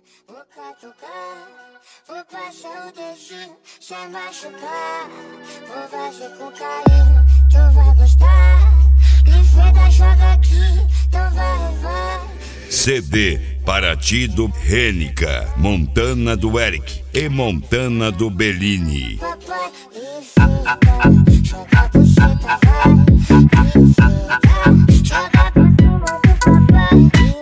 vou catucar, vou passar o dedinho sem machucar. Vou fazer com carinho, tu vai gostar. Livida, joga aqui, tu vai. CD Paraty do Rênica, Montana do Eric e Montana do Bellini. Papai, livida, joga por cima, vai. Livida, joga por cima do papai.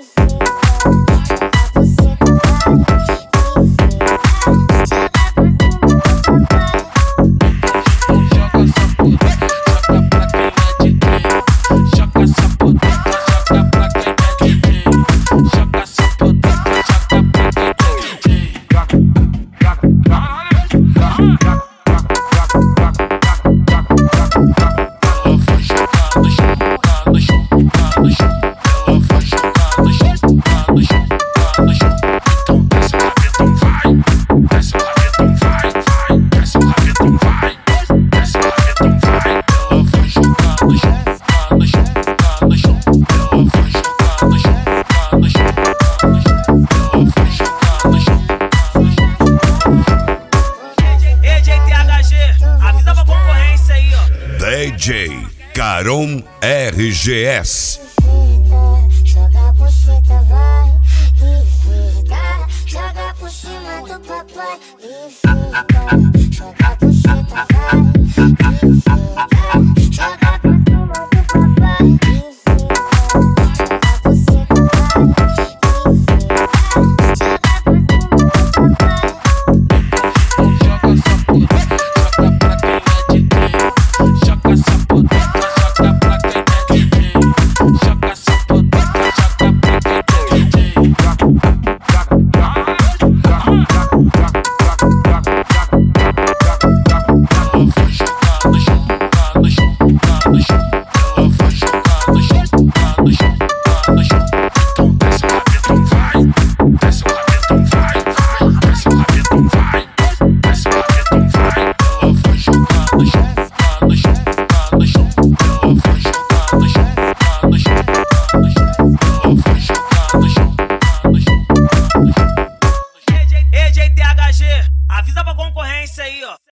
DJ Caron RGS. Joga por cima, vai. Livida, joga por cima do papai. Livida.